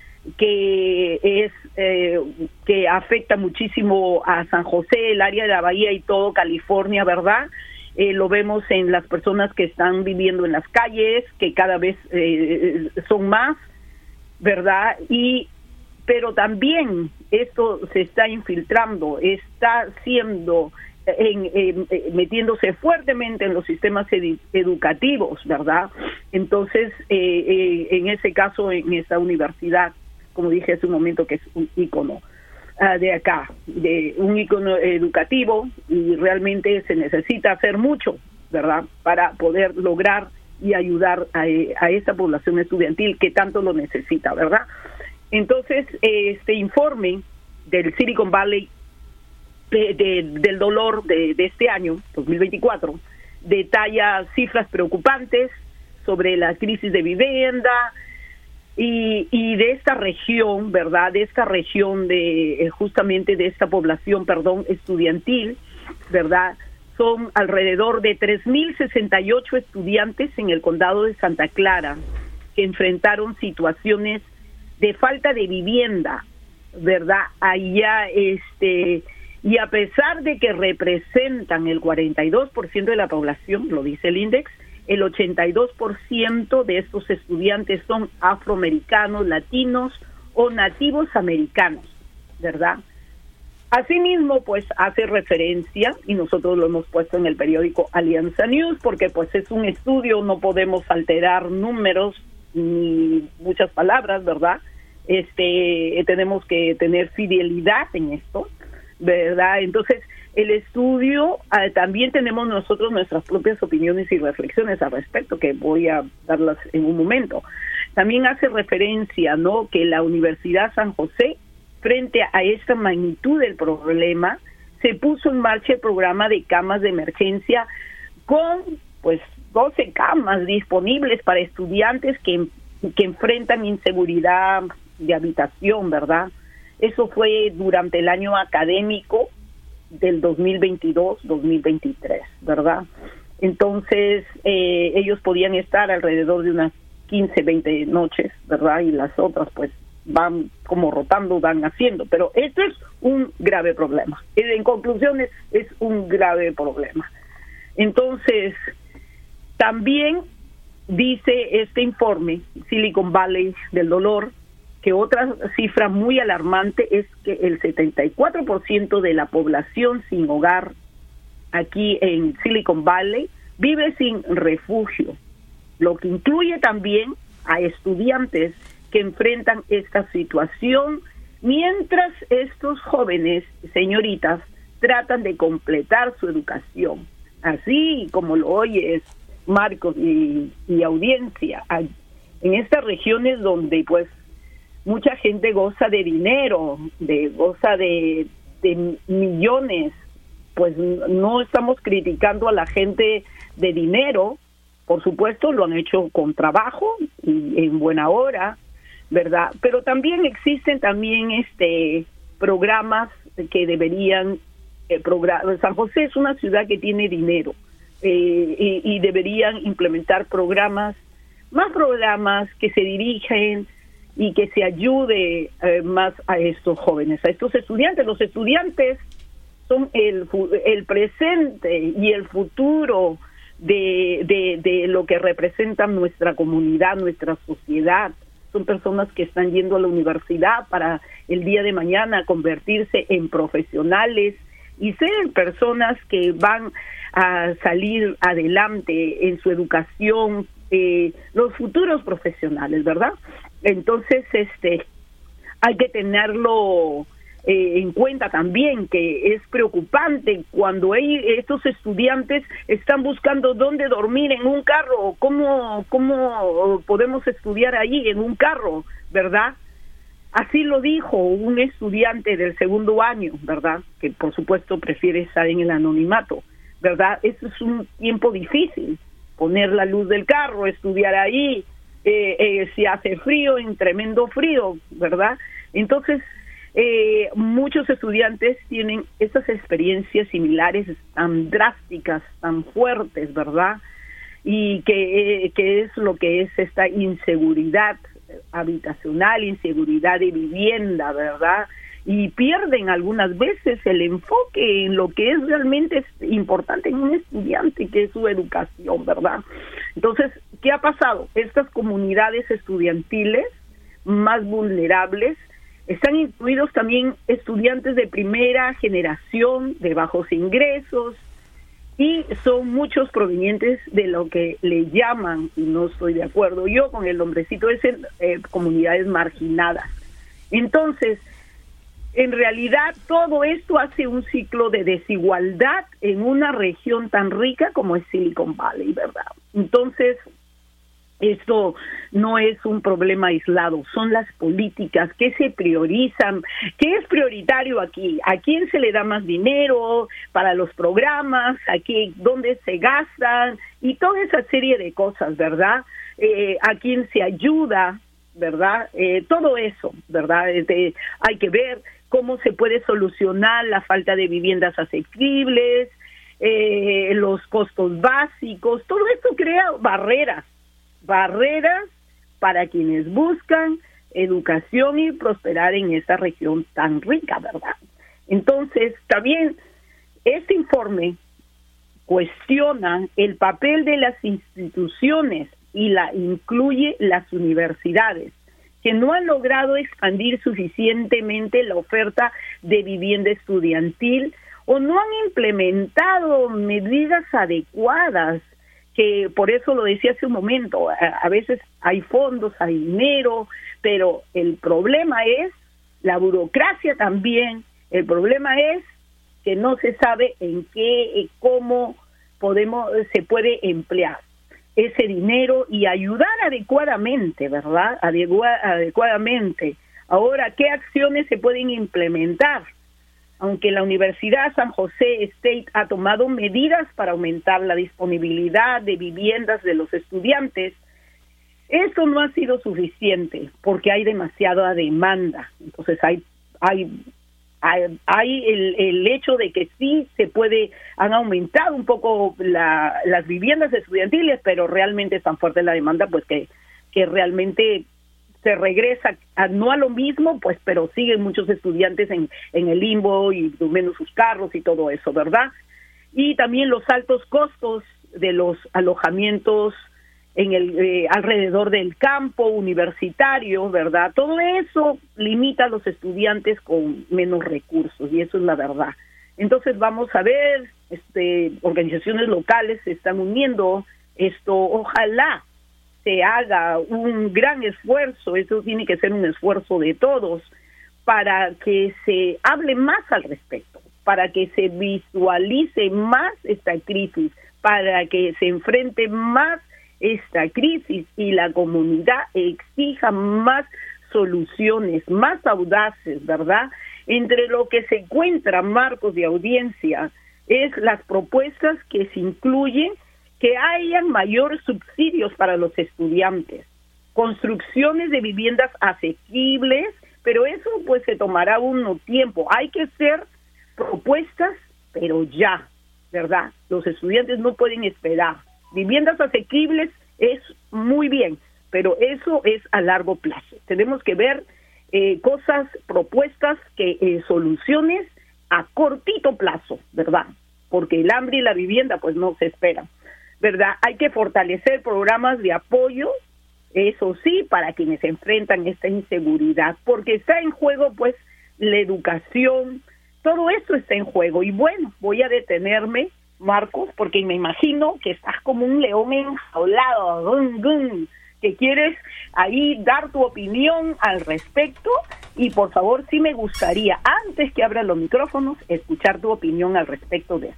que es eh, que afecta muchísimo a San José, el área de la Bahía y todo California, ¿verdad? Eh, lo vemos en las personas que están viviendo en las calles, que cada vez eh, son más, ¿verdad? Y pero también esto se está infiltrando, está siendo en, en, en, metiéndose fuertemente en los sistemas ed- educativos, ¿verdad? Entonces, eh, eh, en ese caso, en esta universidad, como dije hace un momento, que es un ícono uh, de acá, de un ícono educativo, y realmente se necesita hacer mucho, ¿verdad?, para poder lograr y ayudar a, a esta población estudiantil que tanto lo necesita, ¿verdad? Entonces, este informe del Silicon Valley de, de, del dolor de, de este año, dos mil veinticuatro, detalla cifras preocupantes sobre la crisis de vivienda, Y, y de esta región, ¿verdad? De esta región de, justamente de esta población, perdón, estudiantil, ¿verdad? Son alrededor de tres mil sesenta y ocho estudiantes en el condado de Santa Clara que enfrentaron situaciones de falta de vivienda, ¿verdad? Allá, este, Y a pesar de que representan el cuarenta y dos por ciento de la población, lo dice el índice, el ochenta y dos por ciento de estos estudiantes son afroamericanos, latinos o nativos americanos, ¿verdad? Asimismo, pues hace referencia, y nosotros lo hemos puesto en el periódico Alianza News, porque pues es un estudio, no podemos alterar números ni muchas palabras, ¿verdad? Este, tenemos que tener fidelidad en esto, ¿verdad? Entonces, el estudio, eh, también tenemos nosotros nuestras propias opiniones y reflexiones al respecto, que voy a darlas en un momento. También hace referencia, ¿no?, que la Universidad San José, frente a esta magnitud del problema, se puso en marcha el programa de camas de emergencia con, pues, doce camas disponibles para estudiantes que, que enfrentan inseguridad de habitación, ¿verdad? Eso fue durante el año académico del dos mil veintidós dos mil veintitrés, ¿verdad? Entonces, eh, ellos podían estar alrededor de unas quince, veinte noches, ¿verdad? Y las otras, pues, van como rotando, van haciendo. Pero esto es un grave problema. En conclusión, es, es un grave problema. Entonces, también dice este informe, Silicon Valley del dolor, que otra cifra muy alarmante es que el setenta y cuatro por ciento de la población sin hogar aquí en Silicon Valley vive sin refugio, lo que incluye también a estudiantes que enfrentan esta situación, mientras estos jóvenes, señoritas, tratan de completar su educación. Así como lo oyes, Marcos y, y audiencia, en estas regiones donde pues mucha gente goza de dinero, de goza de, de millones, pues no estamos criticando a la gente de dinero, por supuesto lo han hecho con trabajo y en buena hora, ¿verdad? Pero también existen también este programas que deberían, eh, program- San José es una ciudad que tiene dinero eh, y, y deberían implementar programas, más programas que se dirigen y que se ayude eh, más a estos jóvenes, a estos estudiantes. Los estudiantes son el, el presente y el futuro de, de, de lo que representa nuestra comunidad, nuestra sociedad. Son personas que están yendo a la universidad para el día de mañana convertirse en profesionales y ser personas que van a salir adelante en su educación, eh, los futuros profesionales, ¿verdad? Entonces, este, hay que tenerlo eh, en cuenta también, que es preocupante cuando hay, estos estudiantes están buscando dónde dormir en un carro, cómo, cómo podemos estudiar allí en un carro, ¿verdad? Así lo dijo un estudiante del segundo año, ¿verdad? Que por supuesto prefiere estar en el anonimato, ¿verdad? Eso es un tiempo difícil, poner la luz del carro, estudiar ahí, Eh, eh, si hace frío, en tremendo frío, ¿verdad? Entonces, eh, muchos estudiantes tienen esas experiencias similares tan drásticas, tan fuertes, ¿verdad? Y que, eh, que es lo que es esta inseguridad habitacional, inseguridad de vivienda, ¿verdad? Y pierden algunas veces el enfoque en lo que es realmente importante en un estudiante, que es su educación, ¿verdad? Entonces, ¿qué ha pasado? Estas comunidades estudiantiles más vulnerables están incluidos también estudiantes de primera generación, de bajos ingresos, y son muchos provenientes de lo que le llaman, y no estoy de acuerdo yo con el nombrecito ese, eh, comunidades marginadas. Entonces, en realidad, todo esto hace un ciclo de desigualdad en una región tan rica como es Silicon Valley, ¿verdad? Entonces, esto no es un problema aislado, son las políticas que se priorizan. ¿Qué es prioritario aquí? ¿A quién se le da más dinero para los programas? ¿A qué, dónde se gastan? Y toda esa serie de cosas, ¿verdad? Eh, ¿A quién se ayuda? ¿Verdad? Eh, todo eso, ¿verdad? Este, hay que ver cómo se puede solucionar la falta de viviendas asequibles, eh, los costos básicos. Todo esto crea barreras, barreras para quienes buscan educación y prosperar en esta región tan rica, ¿verdad? Entonces, también este informe cuestiona el papel de las instituciones y la incluye las universidades, que no han logrado expandir suficientemente la oferta de vivienda estudiantil o no han implementado medidas adecuadas, que por eso lo decía hace un momento, a, a veces hay fondos, hay dinero, pero el problema es la burocracia también, el problema es que no se sabe en qué, cómo podemos, se puede emplear ese dinero y ayudar adecuadamente, ¿verdad? Adegua- adecuadamente. Ahora, ¿qué acciones se pueden implementar? Aunque la Universidad San José State ha tomado medidas para aumentar la disponibilidad de viviendas de los estudiantes, eso no ha sido suficiente porque hay demasiada demanda. Entonces hay hay hay, hay el, el hecho de que sí se puede, han aumentado un poco la, las viviendas estudiantiles, pero realmente es tan fuerte la demanda pues que, que realmente se regresa a, no a lo mismo, pues, pero siguen muchos estudiantes en, en el limbo y durmiendo sus carros y todo eso, ¿verdad? Y también los altos costos de los alojamientos en el eh, alrededor del campo universitario, ¿verdad? Todo eso limita a los estudiantes con menos recursos y eso es la verdad. Entonces vamos a ver, este, organizaciones locales se están uniendo, esto, ojalá se haga un gran esfuerzo, eso tiene que ser un esfuerzo de todos, para que se hable más al respecto, para que se visualice más esta crisis, para que se enfrente más esta crisis y la comunidad exija más soluciones, más audaces, ¿verdad? Entre lo que se encuentra, Marcos, de audiencia, es las propuestas que se incluyen que hayan mayores subsidios para los estudiantes, construcciones de viviendas asequibles, pero eso pues se tomará un tiempo. Hay que hacer propuestas, pero ya, ¿verdad? Los estudiantes no pueden esperar. Viviendas asequibles es muy bien, pero eso es a largo plazo. Tenemos que ver eh, cosas, propuestas, que eh, soluciones a cortito plazo, ¿verdad? Porque el hambre y la vivienda pues no se esperan, ¿verdad? Hay que fortalecer programas de apoyo, eso sí, para quienes enfrentan esta inseguridad, porque está en juego pues la educación, todo esto está en juego. Y bueno, voy a detenerme, Marcos, porque me imagino que estás como un león enjaulado, gun, gun, que quieres ahí dar tu opinión al respecto, y por favor sí me gustaría, antes que abran los micrófonos, escuchar tu opinión al respecto de eso.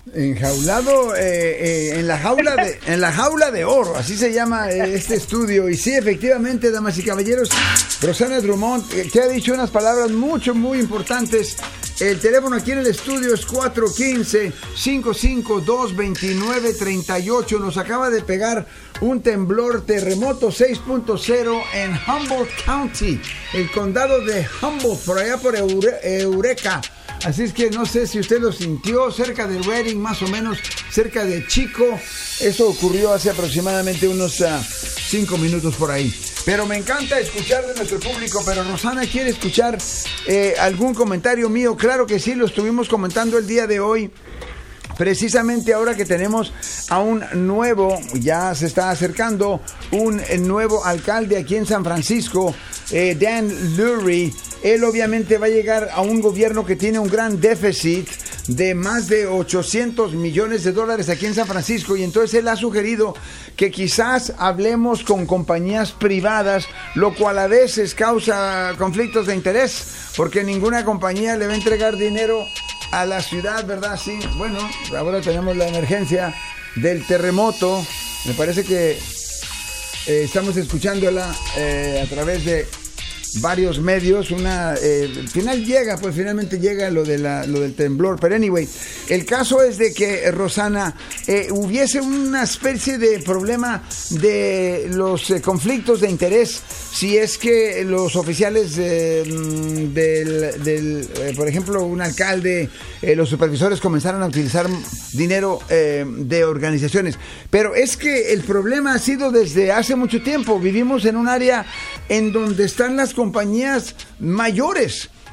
Enjaulado eh, eh, en la jaula de en la jaula de oro, así se llama eh, este estudio. Y sí, efectivamente, damas y caballeros, Rosana Drummond eh, te ha dicho unas palabras mucho, muy importantes. El teléfono aquí en el estudio es cuatro uno cinco, cinco cinco dos, dos nueve tres ocho. Nos acaba de pegar un temblor, terremoto seis punto cero en Humboldt County, el condado de Humboldt, por allá por Eure- Eureka. Así es que no sé si usted lo sintió, cerca de Redding, más o menos, cerca de Chico. Eso ocurrió hace aproximadamente unos uh, cinco minutos por ahí. Pero me encanta escuchar de nuestro público. Pero Rosana quiere escuchar eh, algún comentario mío. Claro que sí, lo estuvimos comentando el día de hoy. Precisamente ahora que tenemos a un nuevo, ya se está acercando, un nuevo alcalde aquí en San Francisco, eh, Dan Lurie. Él obviamente va a llegar a un gobierno que tiene un gran déficit de más de ochocientos millones de dólares aquí en San Francisco, y entonces él ha sugerido que quizás hablemos con compañías privadas, lo cual a veces causa conflictos de interés, porque ninguna compañía le va a entregar dinero a la ciudad, ¿verdad? Sí, bueno, ahora tenemos la emergencia del terremoto. Me parece que eh, estamos escuchándola eh, a través de varios medios. Una eh, al final llega, pues finalmente llega lo de la, lo del temblor. Pero anyway, el caso es de que, Rosana, eh, hubiese una especie de problema de los eh, conflictos de interés si es que los oficiales eh, del, del eh, por ejemplo, un alcalde, eh, los supervisores comenzaron a utilizar dinero eh, de organizaciones. Pero es que el problema ha sido desde hace mucho tiempo. Vivimos en un área en donde están las compañías mayores.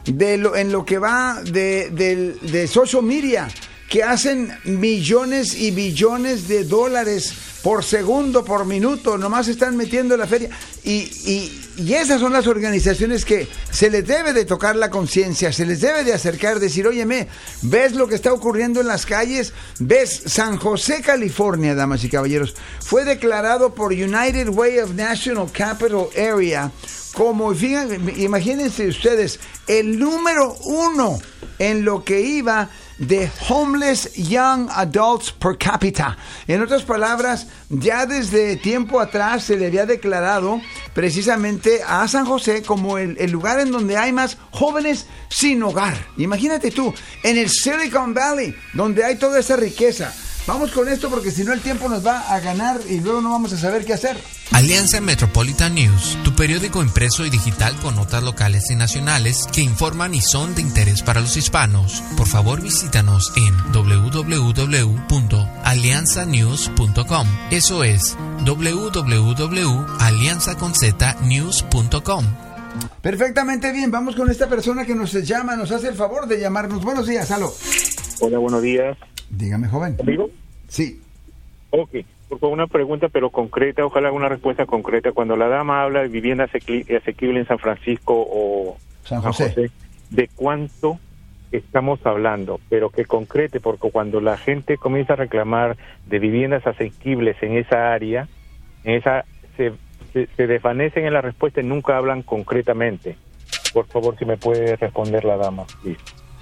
de lo, en lo que va de, de, de social media, que hacen millones y billones de dólares por segundo, por minuto, nomás están metiendo la feria. Y, y, y esas son las organizaciones que se les debe de tocar la conciencia, se les debe de acercar, decir, óyeme, ¿ves lo que está ocurriendo en las calles? ¿Ves? San José, California, damas y caballeros, fue declarado por United Way of National Capital Area como, fíjense, imagínense ustedes, el número uno en lo que iba de homeless young adults per cápita. En otras palabras, ya desde tiempo atrás se le había declarado precisamente a San José como el, el lugar en donde hay más jóvenes sin hogar. Imagínate tú, en el Silicon Valley, donde hay toda esa riqueza. Vamos con esto porque si no el tiempo nos va a ganar y luego no vamos a saber qué hacer. Alianza Metropolitan News, tu periódico impreso y digital con notas locales y nacionales que informan y son de interés para los hispanos. Por favor, visítanos en doble u doble u doble u punto alianza news punto com. Eso es doble u doble u doble u punto alianza con z news punto com. Perfectamente bien, vamos con esta persona que nos llama, nos hace el favor de llamarnos. Buenos días, aló. Hola, buenos días. Dígame, joven. ¿Conmigo? Sí. Ok, por favor, una pregunta, pero concreta, ojalá una respuesta concreta. Cuando la dama habla de vivienda asequible en San Francisco o San José, San José, ¿de cuánto estamos hablando? Pero que concrete, porque cuando la gente comienza a reclamar de viviendas asequibles en esa área, en esa se, se, se desvanecen en la respuesta y nunca hablan concretamente. Por favor, si me puede responder la dama. Sí.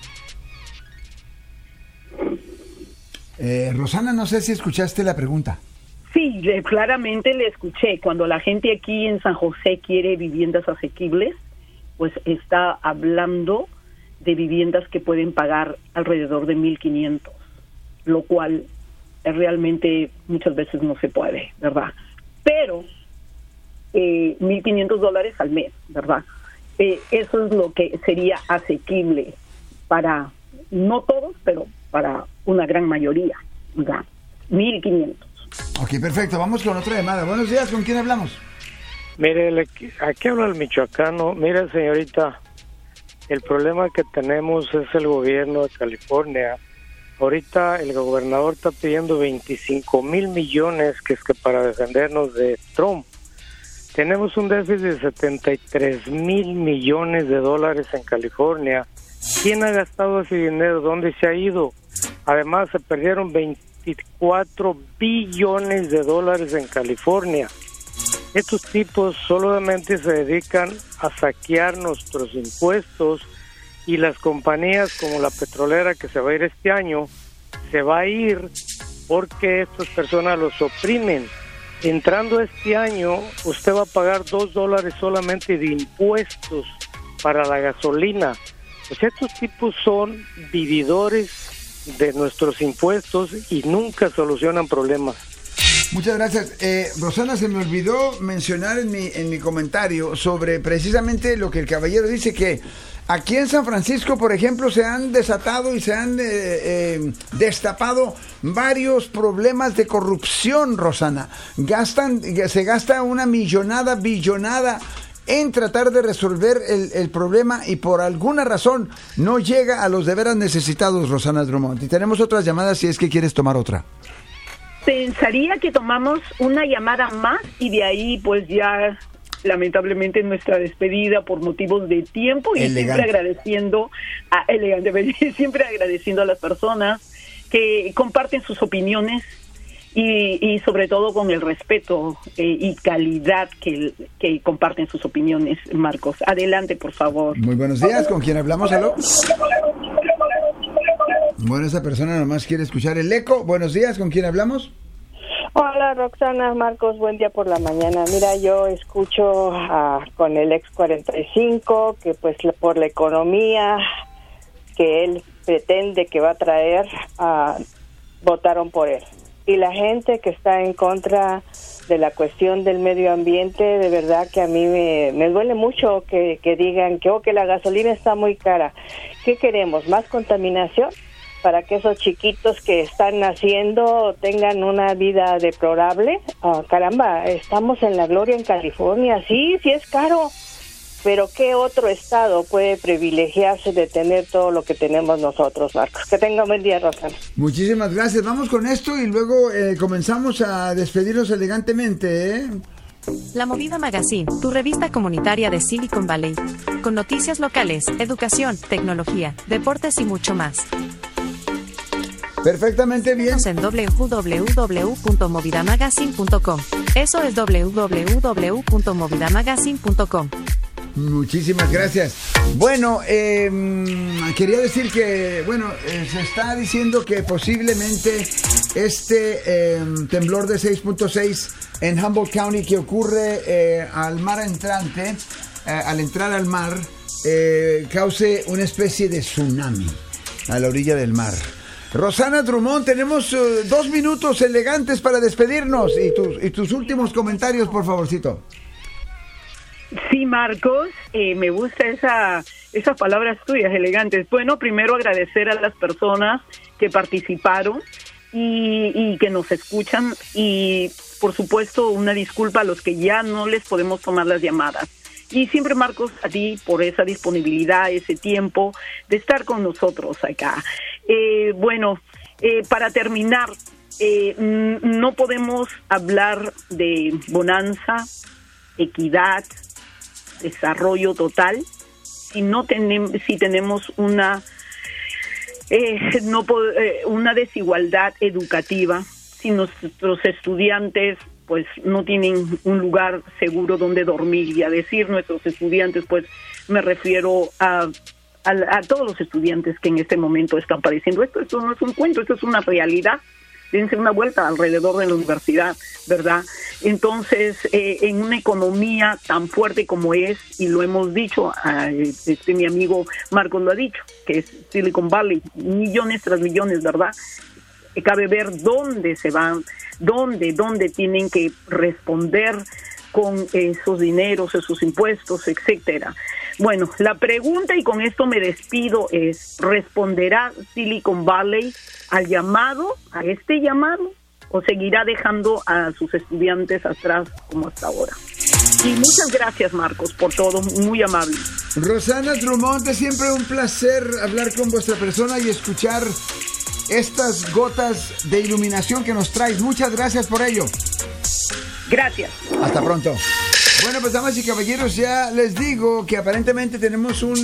Eh, Rosana, no sé si escuchaste la pregunta. Sí, le, claramente le escuché. Cuando la gente aquí en San José quiere viviendas asequibles, pues está hablando de viviendas que pueden pagar alrededor de mil quinientos, lo cual eh, realmente muchas veces no se puede, ¿verdad? Pero eh, mil quinientos dólares al mes, ¿verdad? Eh, eso es lo que sería asequible para, no todos, pero para una gran mayoría, ¿verdad? mil quinientos. Ok, perfecto. Vamos con otra llamada. Buenos días, ¿con quién hablamos? Mire, aquí habla el michoacano. Mire, señorita, el problema que tenemos es el gobierno de California. Ahorita el gobernador está pidiendo veinticinco mil millones, que es que para defendernos de Trump. Tenemos un déficit de setenta y tres mil millones de dólares en California. ¿Quién ha gastado ese dinero? ¿Dónde se ha ido? Además, se perdieron veinticuatro billones de dólares en California. Estos tipos solamente se dedican a saquear nuestros impuestos y las compañías como la petrolera que se va a ir este año, se va a ir porque estas personas los oprimen. Entrando este año, usted va a pagar dos dólares solamente de impuestos para la gasolina. Pues estos tipos son vividores de nuestros impuestos y nunca solucionan problemas. Muchas gracias. Eh, Rosana, se me olvidó mencionar en mi, en mi comentario sobre precisamente lo que el caballero dice, que aquí en San Francisco, por ejemplo, se han desatado y se han eh, eh, destapado varios problemas de corrupción, Rosana. Gastan, se gasta una millonada, billonada en tratar de resolver el, el problema y por alguna razón no llega a los de veras necesitados, Rosana Drummond. Y tenemos otras llamadas si es que quieres tomar otra. Pensaría que tomamos una llamada más y de ahí pues ya lamentablemente nuestra despedida por motivos de tiempo y elegante. siempre agradeciendo a elegante, siempre agradeciendo a las personas que comparten sus opiniones y, y sobre todo con el respeto eh, y calidad que, que comparten sus opiniones. Marcos, adelante por favor. Muy buenos días, ¿con quién hablamos? ¿Aló? Bueno, esa persona nomás quiere escuchar el eco. Buenos días, ¿con quién hablamos? Hola Roxana, Marcos, buen día por la mañana. Mira, yo escucho uh, con el ex cuarenta y cinco que pues por la economía que él pretende que va a traer, uh, votaron por él. Y la gente que está en contra de la cuestión del medio ambiente, de verdad que a mí me, me duele mucho que, que digan que, oh, que la gasolina está muy cara. ¿Qué queremos? ¿Más contaminación? Para que esos chiquitos que están naciendo tengan una vida deplorable. Oh, caramba, estamos en la gloria en California. Sí, sí es caro. pero ¿qué otro estado puede privilegiarse de tener todo lo que tenemos nosotros, Marcos? Que tenga un buen día, Rosana. Muchísimas gracias. Vamos con esto y luego eh, comenzamos a despedirnos elegantemente, ¿eh? La Movida Magazine, tu revista comunitaria de Silicon Valley, con noticias locales, educación, tecnología, deportes y mucho más. Perfectamente bien. En doble u doble u doble u punto movida magazine punto com. Eso es doble u doble u doble u punto movida magazine punto com. Muchísimas gracias. Bueno, eh, quería decir que, bueno, eh, se está diciendo que posiblemente este eh, temblor de seis punto seis en Humboldt County que ocurre eh, al mar entrante, eh, al entrar al mar, eh, cause una especie de tsunami a la orilla del mar. Rosana Drummond, tenemos uh, dos minutos elegantes para despedirnos y tus, y tus últimos comentarios, por favorcito. Sí, Marcos, eh, me gusta esa, esas palabras tuyas elegantes. Bueno, primero agradecer a las personas que participaron y, y que nos escuchan y, por supuesto, una disculpa a los que ya no les podemos tomar las llamadas. Y siempre, Marcos, a ti por esa disponibilidad, ese tiempo de estar con nosotros acá. Eh, bueno, eh, para terminar, eh, no podemos hablar de bonanza, equidad, desarrollo total si no tenemos si tenemos una eh, no eh, una desigualdad educativa, si nuestros estudiantes pues no tienen un lugar seguro donde dormir. Y a decir nuestros estudiantes, pues me refiero a A, a todos los estudiantes que en este momento están padeciendo esto. Esto no es un cuento, esto es una realidad. Dense una vuelta alrededor de la universidad, ¿verdad? Entonces, eh, en una economía tan fuerte como es, y lo hemos dicho, eh, este mi amigo Marcos lo ha dicho, que es Silicon Valley, millones tras millones, ¿verdad? Eh, cabe ver dónde se van, dónde, dónde tienen que responder con esos dineros, esos impuestos, etcétera. Bueno, la pregunta, y con esto me despido, es: ¿responderá Silicon Valley al llamado, a este llamado, o seguirá dejando a sus estudiantes atrás como hasta ahora? Y muchas gracias, Marcos, por todo, muy amable. Rosana Drummond, es siempre un placer hablar con vuestra persona y escuchar estas gotas de iluminación que nos traes. Muchas gracias por ello. Gracias. Hasta pronto. Bueno, pues damas y caballeros, ya les digo que aparentemente tenemos un